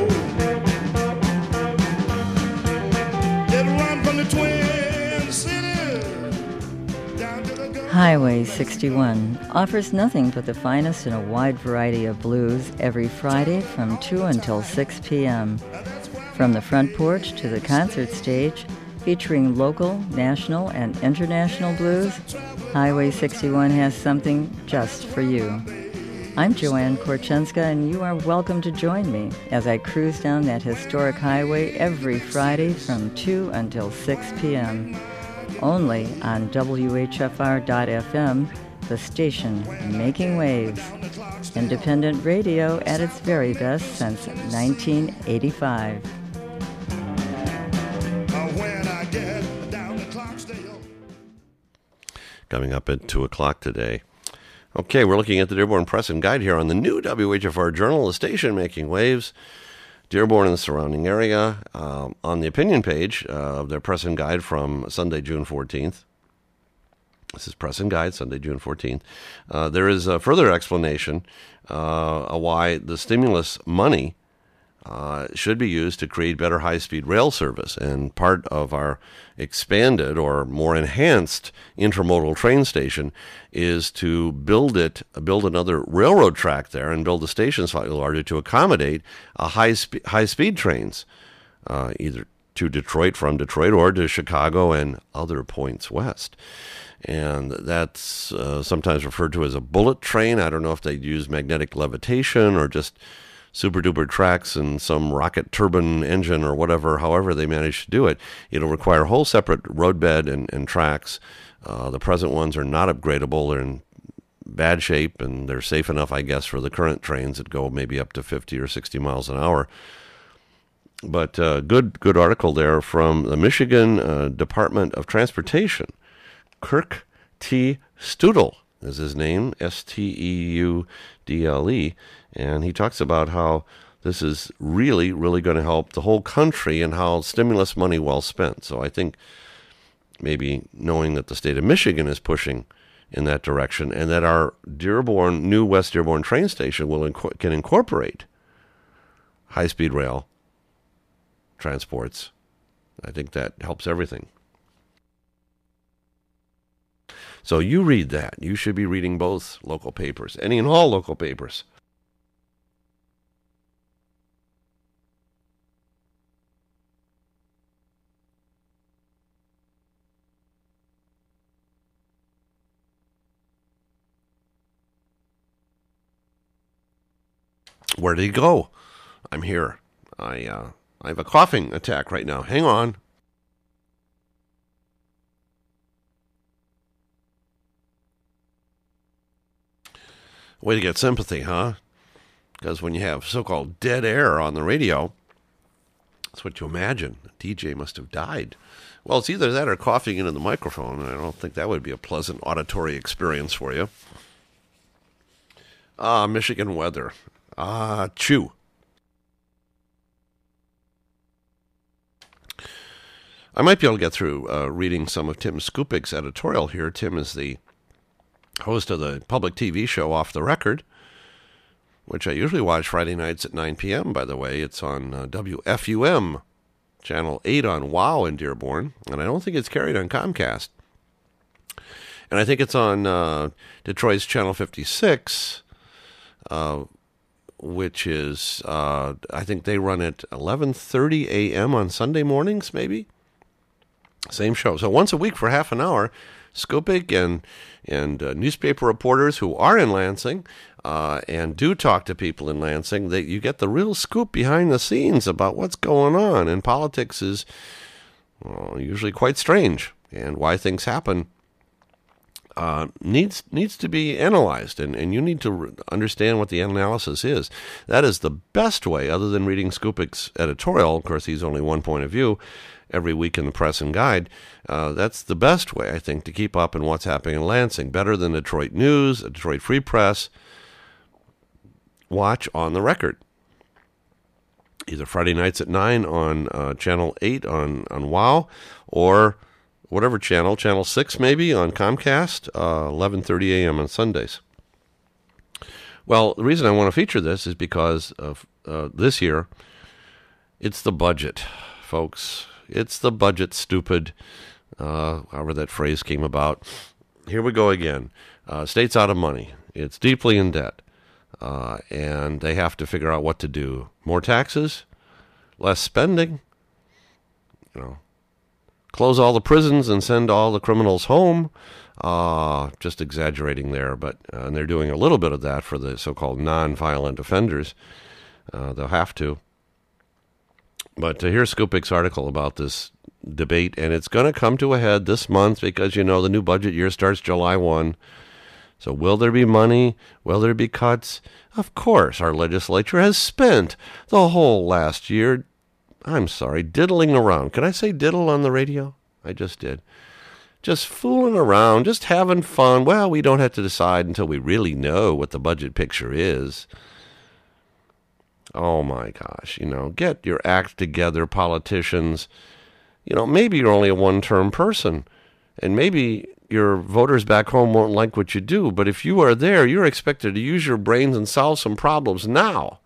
Speaker 8: It runs from the Twin Cities down to the Gulf.
Speaker 9: Highway 61 offers nothing but the finest in a wide variety of blues every Friday from 2 until 6 p.m. From the front porch to the concert stage, Featuring local, national, and international blues, Highway 61 has something just for you. I'm Joanne Korchenska, and you are welcome to join me as I cruise down that historic highway every Friday from 2 until 6 p.m. Only on WHFR.FM, the station making waves. Independent radio at its very best since 1985.
Speaker 3: Coming up at 2 o'clock today. Okay, we're looking at the Dearborn Press and Guide here on the new WHFR Journal, the station making waves. Dearborn and the surrounding area. On the opinion page of their Press and Guide from Sunday, June 14th. This is Press and Guide, Sunday, June 14th. There is a further explanation why the stimulus money should be used to create better high-speed rail service. And part of our expanded or more enhanced intermodal train station is to build another railroad track there and build the station slightly larger to accommodate high-speed trains, either to Detroit, from Detroit, or to Chicago and other points west. And that's sometimes referred to as a bullet train. I don't know if they use magnetic levitation or just super-duper tracks and some rocket turbine engine or whatever, however they manage to do it. It'll require a whole separate roadbed and tracks. The present ones are not upgradable. They're in bad shape, and they're safe enough, I guess, for the current trains that go maybe up to 50 or 60 miles an hour. But good article there from the Michigan Department of Transportation. Kirk T. Studle is his name, Steudle, and he talks about how this is really, really going to help the whole country and how stimulus money well spent. So I think maybe knowing that the state of Michigan is pushing in that direction and that our new West Dearborn train station can incorporate high-speed rail transports, I think that helps everything. So you read that. You should be reading both local papers, any and all local papers. Where did he go? I'm here. I have a coughing attack right now. Hang on. Way to get sympathy, huh? Because when you have so-called dead air on the radio, that's what you imagine. The DJ must have died. Well, it's either that or coughing into the microphone, and I don't think that would be a pleasant auditory experience for you. Michigan weather. Chew. I might be able to get through reading some of Tim Skupik's editorial here. Tim is the host of the public TV show Off the Record, which I usually watch Friday nights at 9 p.m., by the way. It's on WFUM, Channel 8 on WOW in Dearborn, and I don't think it's carried on Comcast. And I think it's on Detroit's Channel 56, which is, I think they run at 11:30 a.m. on Sunday mornings, maybe? Same show. So once a week for half an hour, Skupik and newspaper reporters who are in Lansing and do talk to people in Lansing, you get the real scoop behind the scenes about what's going on. And politics is usually quite strange, and why things happen needs to be analyzed, and you need to understand what the analysis is. That is the best way, other than reading Skupik's editorial. Of course, he's only one point of view every week in the Press and Guide. That's the best way, I think, to keep up in what's happening in Lansing. Better than Detroit News, Detroit Free Press. Watch On the Record. Either Friday nights at 9 on Channel 8 on WOW, or whatever channel, Channel 6 maybe on Comcast, 11:30 a.m. on Sundays. Well, the reason I want to feature this is because of this year, it's the budget, folks. It's the budget, stupid, however that phrase came about. Here we go again. State's out of money. It's deeply in debt. And they have to figure out what to do. More taxes? Less spending? close all the prisons and send all the criminals home. Just exaggerating there, but and they're doing a little bit of that for the so-called non-violent offenders. They'll have to. But here's Skupik's article about this debate, and it's going to come to a head this month because, the new budget year starts July 1. So will there be money? Will there be cuts? Of course, our legislature has spent the whole last year, diddling around. Can I say diddle on the radio? I just did. Just fooling around, just having fun. Well, we don't have to decide until we really know what the budget picture is. Oh my gosh, get your act together, politicians. Maybe you're only a one-term person, and maybe your voters back home won't like what you do, but if you are there, you're expected to use your brains and solve some problems now.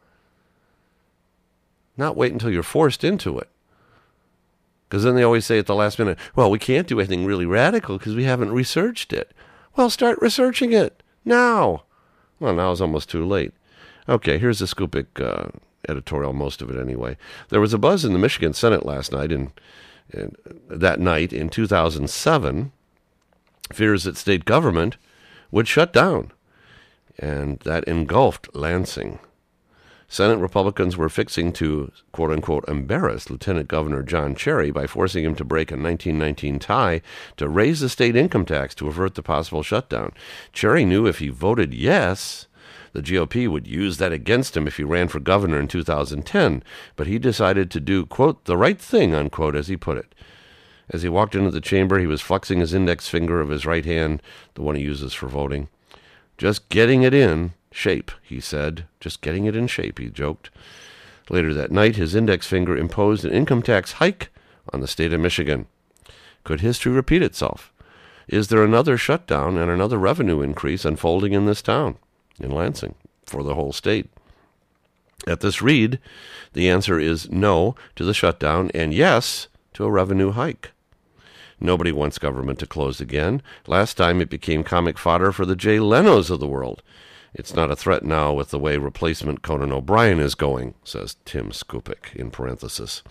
Speaker 3: Not wait until you're forced into it. Because then they always say at the last minute, well, we can't do anything really radical because we haven't researched it. Well, start researching it now. Well, now is almost too late. Okay, here's the Skupik editorial, most of it anyway. There was a buzz in the Michigan Senate last night, that night in 2007, fears that state government would shut down, and that engulfed Lansing. Senate Republicans were fixing to, quote-unquote, embarrass Lieutenant Governor John Cherry by forcing him to break a 1919 tie to raise the state income tax to avert the possible shutdown. Cherry knew if he voted yes, the GOP would use that against him if he ran for governor in 2010, but he decided to do, quote, the right thing, unquote, as he put it. As he walked into the chamber, he was flexing his index finger of his right hand, the one he uses for voting. Just getting it in shape, he said. Just getting it in shape, he joked. Later that night, his index finger imposed an income tax hike on the state of Michigan. Could history repeat itself? Is there another shutdown and another revenue increase unfolding in this town, in Lansing, for the whole state? At this read, the answer is no to the shutdown and yes to a revenue hike. Nobody wants government to close again. Last time it became comic fodder for the Jay Lenos of the world. It's not a threat now with the way replacement Conan O'Brien is going, says Tim Skupik in parenthesis.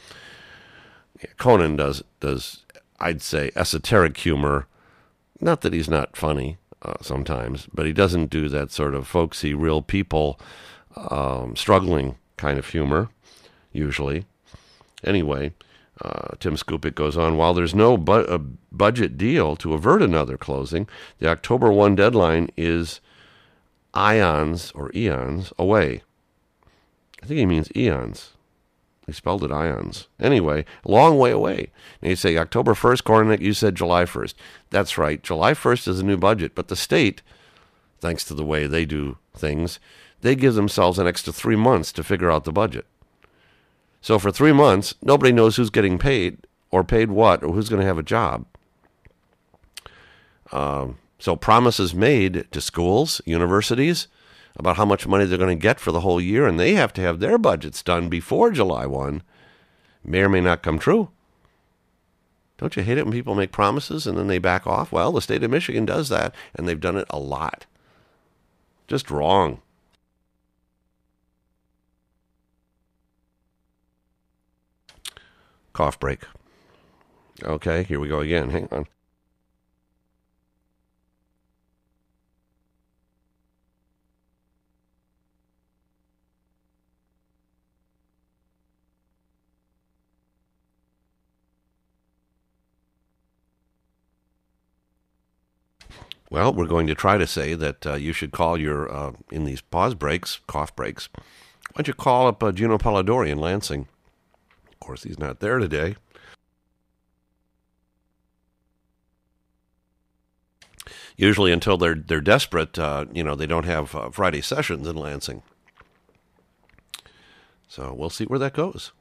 Speaker 3: Conan does I'd say, esoteric humor. Not that he's not funny sometimes, but he doesn't do that sort of folksy, real people struggling kind of humor, usually. Anyway, Tim Skupik goes on, while there's no budget deal to avert another closing, the October 1 deadline is eons away. I think he means eons. He spelled it ions. Anyway, a long way away. And you say October 1st, Kornick, you said July 1st. That's right. July 1st is a new budget, but the state, thanks to the way they do things, they give themselves an extra 3 months to figure out the budget. So for 3 months, nobody knows who's getting paid or paid what or who's going to have a job. So promises made to schools, universities, about how much money they're going to get for the whole year, and they have to have their budgets done before July 1, may or may not come true. Don't you hate it when people make promises and then they back off? Well, the state of Michigan does that, and they've done it a lot. Just wrong. Cough break. Okay, here we go again. Hang on. Well, we're going to try to say that you should call your, in these pause breaks, cough breaks, why don't you call up Gino Polidori in Lansing? Of course, he's not there today. Usually until they're desperate, they don't have Friday sessions in Lansing. So we'll see where that goes.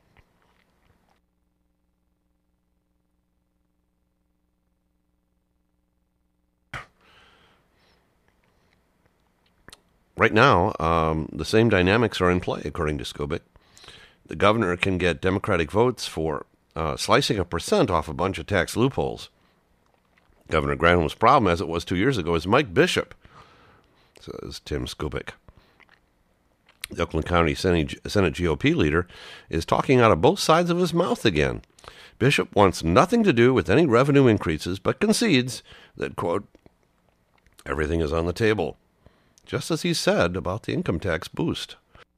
Speaker 3: Right now, the same dynamics are in play, according to Skupik. The governor can get Democratic votes for slicing 1% off a bunch of tax loopholes. Governor Granholm's problem, as it was 2 years ago, is Mike Bishop, says Tim Skupik. The Oakland County Senate GOP leader is talking out of both sides of his mouth again. Bishop wants nothing to do with any revenue increases, but concedes that, quote, everything is on the table, just as he said about the income tax boost.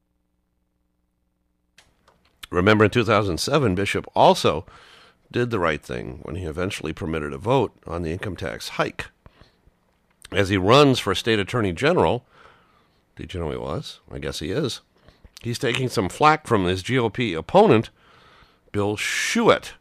Speaker 3: Remember, in 2007, Bishop also did the right thing when he eventually permitted a vote on the income tax hike. As he runs for state attorney general, did you know he was? I guess he is. He's taking some flack from his GOP opponent, Bill Schuette.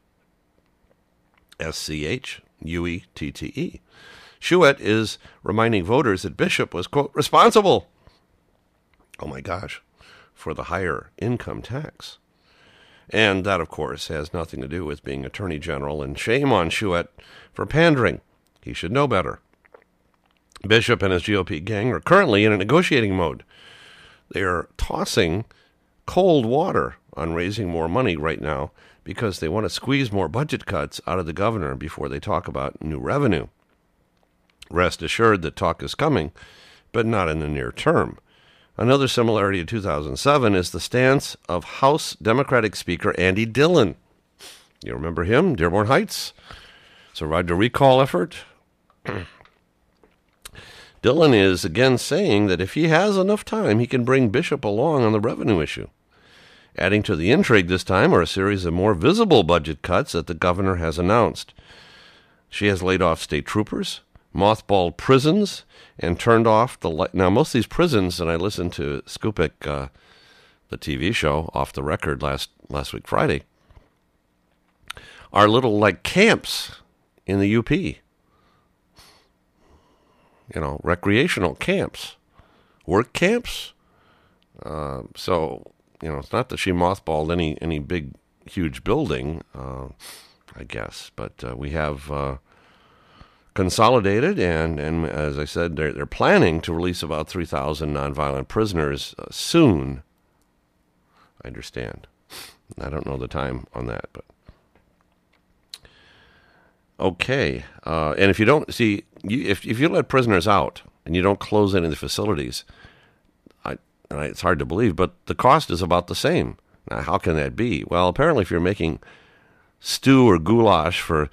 Speaker 3: S-C-H-U-E-T-T-E. Schuette is reminding voters that Bishop was, quote, responsible, oh my gosh, for the higher income tax. And that, of course, has nothing to do with being Attorney General, and shame on Schuette for pandering. He should know better. Bishop and his GOP gang are currently in a negotiating mode. They are tossing cold water on raising more money right now because they want to squeeze more budget cuts out of the governor before they talk about new revenue. Rest assured that talk is coming, but not in the near term. Another similarity to 2007 is the stance of House Democratic Speaker Andy Dillon. You remember him? Dearborn Heights? Survived a recall effort. Dillon is again saying that if he has enough time, he can bring Bishop along on the revenue issue. Adding to the intrigue this time are a series of more visible budget cuts that the governor has announced. She has laid off state troopers, mothballed prisons, and turned off the light. Now, most of these prisons, and I listened to Skupik, the TV show, Off the Record last week Friday, are little like camps in the UP. You know, recreational camps, work camps. So, you know, it's not that she mothballed any big, huge building, I guess, but we have consolidated, and as I said, they're planning to release about 3,000 nonviolent prisoners soon. I understand. I don't know the time on that, but okay. And if you don't see, if you let prisoners out and you don't close any of the facilities, it's hard to believe, but the cost is about the same. Now, how can that be? Well, apparently, if you're making stew or goulash for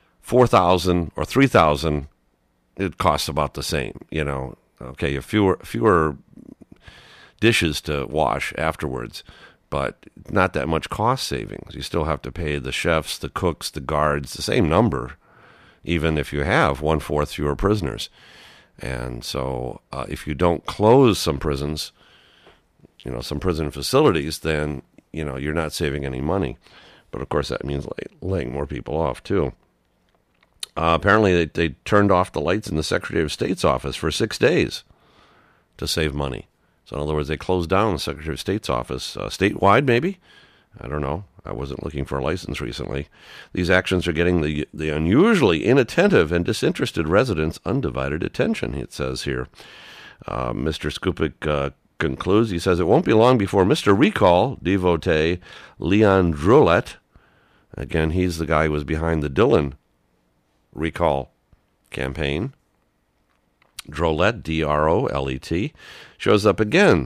Speaker 3: 4,000 or 3,000, it costs about the same. You know, okay, you have fewer dishes to wash afterwards, but not that much cost savings. You still have to pay the chefs, the cooks, the guards, the same number, even if you have 1/4 fewer prisoners. And so, if you don't close some prisons, you know, some prison facilities, then, you know, you're not saving any money. But, of course, that means laying more people off, too. Apparently, they turned off the lights in the Secretary of State's office for 6 days to save money. So, in other words, they closed down the Secretary of State's office, statewide, maybe? I don't know. I wasn't looking for a license recently. These actions are getting the unusually inattentive and disinterested residents' undivided attention, it says here. Mr. Skupik concludes, he says, it won't be long before Mr. Recall devotee Leon Drolet, again, he's the guy who was behind the Dillon recall campaign, Drolet, D-R-O-L-E-T, shows up again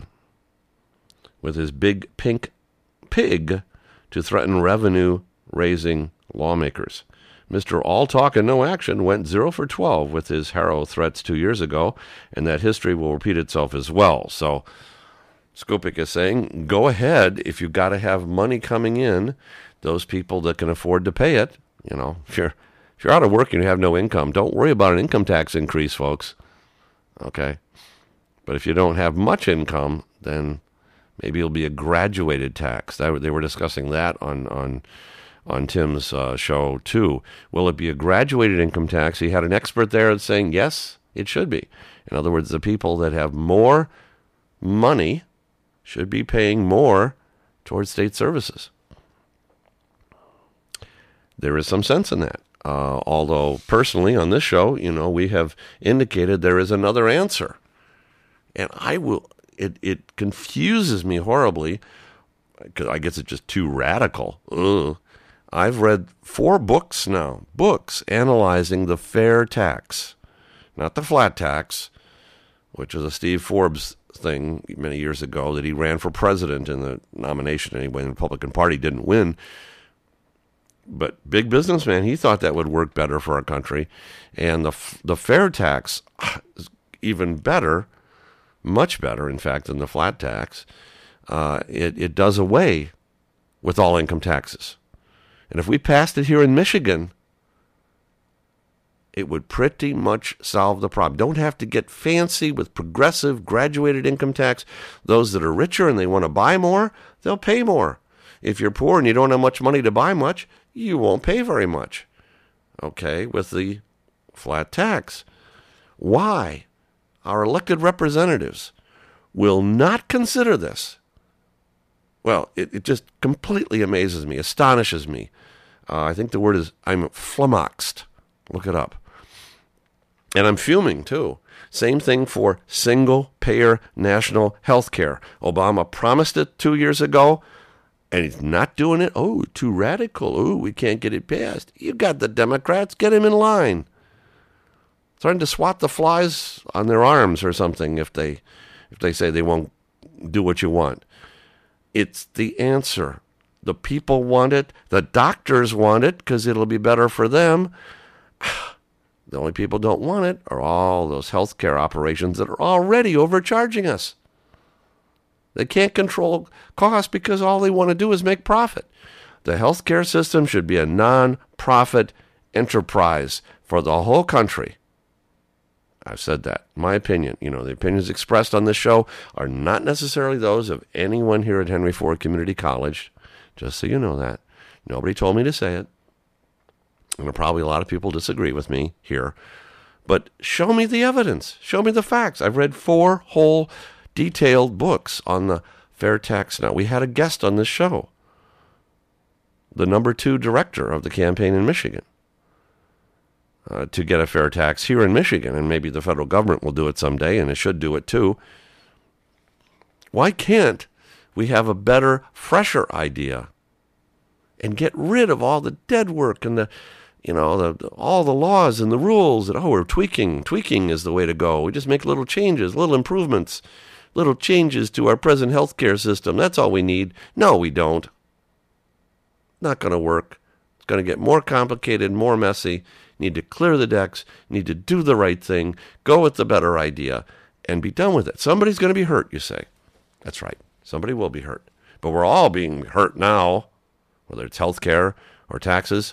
Speaker 3: with his big pink pig to threaten revenue-raising lawmakers. Mr. All Talk and No Action went 0 for 12 with his Harrow threats 2 years ago, and that history will repeat itself as well. So Skupik is saying, go ahead if you've got to have money coming in. Those people that can afford to pay it, you know, if you're out of work and you have no income, don't worry about an income tax increase, folks. Okay? But if you don't have much income, then maybe it'll be a graduated tax. They were discussing that on Tim's show, too. Will it be a graduated income tax? He had an expert there saying, yes, it should be. In other words, the people that have more money should be paying more towards state services. There is some sense in that. Although, personally, on this show, you know, we have indicated there is another answer. And it confuses me horribly, because I guess it's just too radical. Ugh. I've read 4 books now, analyzing the fair tax, not the flat tax, which was a Steve Forbes thing many years ago that he ran for president in the nomination anyway, the Republican Party didn't win. But big businessman, he thought that would work better for our country. And the fair tax is even better, much better, in fact, than the flat tax. It does away with all income taxes. And if we passed it here in Michigan, it would pretty much solve the problem. Don't have to get fancy with progressive graduated income tax. Those that are richer and they want to buy more, they'll pay more. If you're poor and you don't have much money to buy much, you won't pay very much. Okay, with the flat tax. Why? Our elected representatives will not consider this. Well, it just completely amazes me, astonishes me. I think the word is, I'm flummoxed. Look it up. And I'm fuming, too. Same thing for single-payer national health care. Obama promised it 2 years ago, and he's not doing it. Oh, too radical. Oh, we can't get it passed. You got the Democrats. Get him in line. Starting to swat the flies on their arms or something if they say they won't do what you want. It's the answer. The people want it. The doctors want it because it'll be better for them. The only people don't want it are all those healthcare operations that are already overcharging us. They can't control costs because all they want to do is make profit. The healthcare system should be a non-profit enterprise for the whole country. I've said that. My opinion. The opinions expressed on this show are not necessarily those of anyone here at Henry Ford Community College. Just so you know that. Nobody told me to say it. And probably a lot of people disagree with me here. But show me the evidence. Show me the facts. I've read 4 whole detailed books on the fair tax. Now, we had a guest on this show, the number 2 director of the campaign in Michigan, to get a fair tax here in Michigan. And maybe the federal government will do it someday, and it should do it too. Why can't we have a better, fresher idea and get rid of all the dead work and all the laws and the rules that, we're tweaking. Tweaking is the way to go. We just make little changes, little improvements, little changes to our present healthcare system. That's all we need. No, we don't. Not going to work. It's going to get more complicated, more messy. Need to clear the decks. Need to do the right thing. Go with the better idea and be done with it. Somebody's going to be hurt, you say. That's right. Somebody will be hurt. But we're all being hurt now, whether it's healthcare or taxes.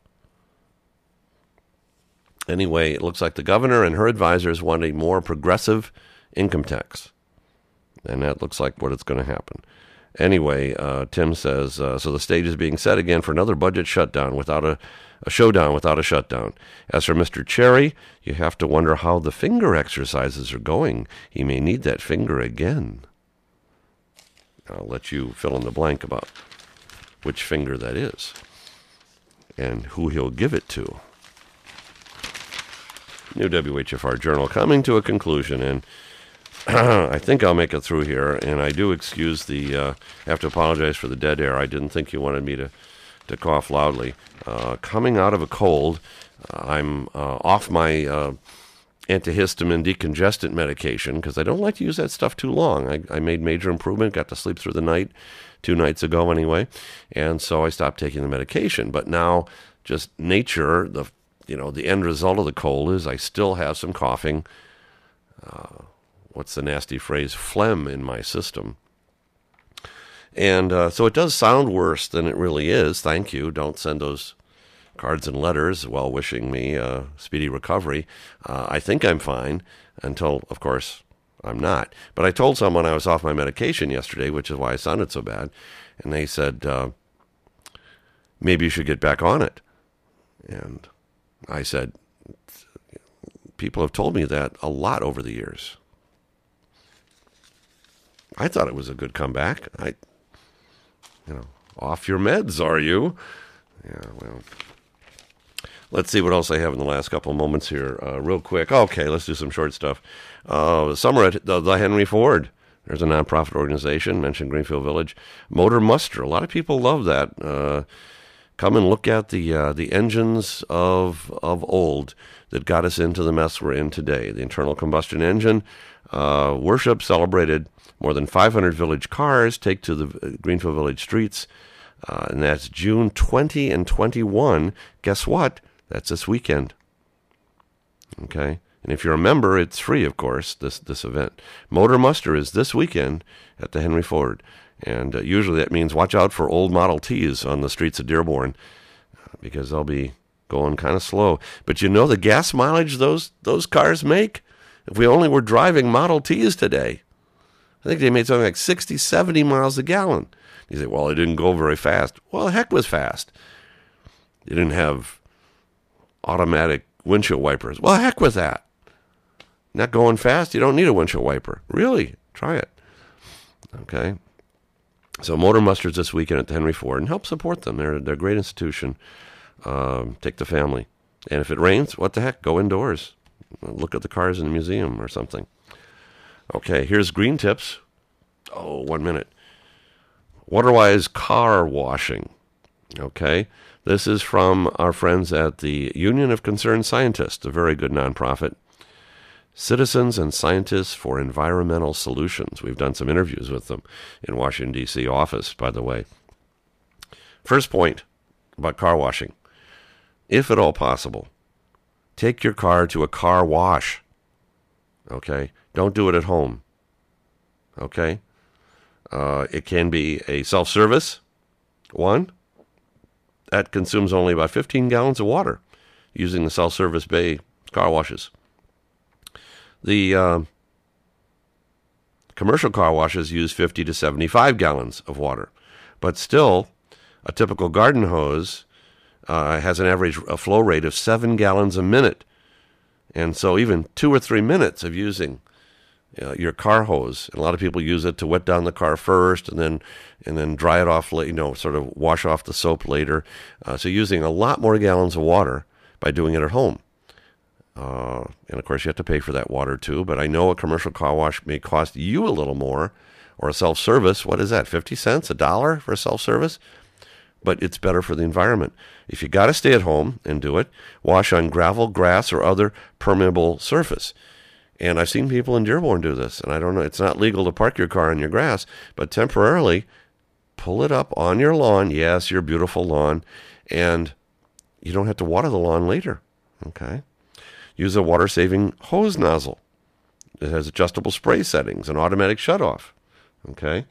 Speaker 3: Anyway, it looks like the governor and her advisors want a more progressive income tax. And that looks like what it's going to happen. Anyway, Tim says, so the stage is being set again for another budget shutdown without a showdown without a shutdown. As for Mr. Cherry, you have to wonder how the finger exercises are going. He may need that finger again. I'll let you fill in the blank about which finger that is and who he'll give it to. New WHFR Journal coming to a conclusion, and I think I'll make it through here, and I do excuse I have to apologize for the dead air. I didn't think you wanted me to cough loudly. Coming out of a cold, I'm off my antihistamine decongestant medication because I don't like to use that stuff too long. I made major improvement, got to sleep through the night 2 nights ago anyway, and so I stopped taking the medication. But now, just nature, the end result of the cold is I still have some coughing. What's the nasty phrase? Phlegm in my system. And so it does sound worse than it really is. Thank you. Don't send those cards and letters while wishing me speedy recovery. I think I'm fine until, of course, I'm not. But I told someone I was off my medication yesterday, which is why I sounded so bad. And they said, maybe you should get back on it. And I said, people have told me that a lot over the years. I thought it was a good comeback. Off your meds, are you? Yeah, well. Let's see what else I have in the last couple of moments here. Real quick. Okay, let's do some short stuff. Summer at the Henry Ford. There's a nonprofit organization, mentioned Greenfield Village. Motor Muster. A lot of people love that. Come and look at the engines of old that got us into the mess we're in today. The internal combustion engine. Worship celebrated. More than 500 village cars take to the Greenfield Village streets And that's June 20 and 21. Guess what? That's this weekend. Okay? And if you're a member, it's free, of course, this event. Motor Muster is this weekend at the Henry Ford. And usually that means watch out for old Model Ts on the streets of Dearborn because they'll be going kind of slow. But you know the gas mileage those cars make? If we only were driving Model Ts today, I think they made something like 60, 70 miles a gallon. You say, well, it didn't go very fast. Well, heck was fast. They didn't have automatic windshield wipers. Well, heck with that. Not going fast, you don't need a windshield wiper. Really, try it. Okay. So Motor Muster's this weekend at the Henry Ford, and help support them. They're a great institution. Take the family. And if it rains, what the heck? Go indoors. Look at the cars in the museum or something. Okay, here's green tips. Oh, 1 minute. Waterwise car washing. Okay, this is from our friends at the Union of Concerned Scientists, a very good nonprofit. Citizens and Scientists for Environmental Solutions. We've done some interviews with them in Washington, D.C. office, by the way. First point about car washing. If at all possible, take your car to a car wash. Okay? Don't do it at home. Okay? It can be a self-service one. That consumes only about 15 gallons of water using the self-service bay car washes. The commercial car washes use 50 to 75 gallons of water. But still, a typical garden hose has an average flow rate of 7 gallons a minute. And so even 2 or 3 minutes of using your car hose, and a lot of people use it to wet down the car first and then dry it off, sort of wash off the soap later. So using a lot more gallons of water by doing it at home. And of course you have to pay for that water too, but I know a commercial car wash may cost you a little more, or a self-service, what is that, 50 cents, $1 for a self-service? But it's better for the environment. If you got to stay at home and do it, wash on gravel, grass, or other permeable surface. And I've seen people in Dearborn do this, and I don't know, it's not legal to park your car on your grass, but temporarily pull it up on your lawn, yes, your beautiful lawn, and you don't have to water the lawn later, okay? Use a water-saving hose nozzle. It has adjustable spray settings and automatic shutoff, okay?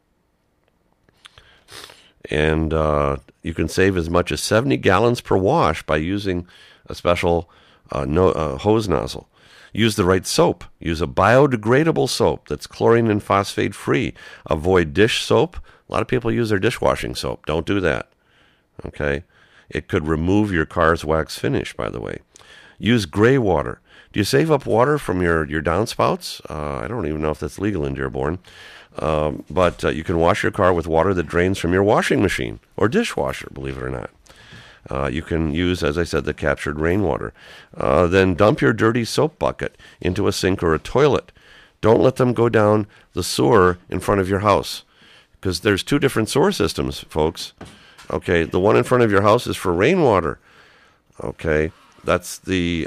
Speaker 3: And you can save as much as 70 gallons per wash by using a special hose nozzle. Use the right soap. Use a biodegradable soap that's chlorine and phosphate free. Avoid dish soap. A lot of people use their dishwashing soap. Don't do that. Okay? It could remove your car's wax finish, by the way. Use gray water. Do you save up water from your downspouts? I don't even know if that's legal in Dearborn. But you can wash your car with water that drains from your washing machine or dishwasher, believe it or not. You can use, as I said, the captured rainwater. Then dump your dirty soap bucket into a sink or a toilet. Don't let them go down the sewer in front of your house, because there's 2 different sewer systems, folks. Okay, the one in front of your house is for rainwater. Okay, that's the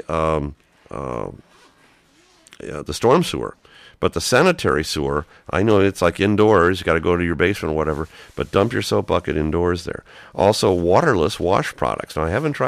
Speaker 3: storm sewer. But the sanitary sewer, I know it's like indoors, you got to go to your basement or whatever, but dump your soap bucket indoors there. Also, waterless wash products. Now, I haven't tried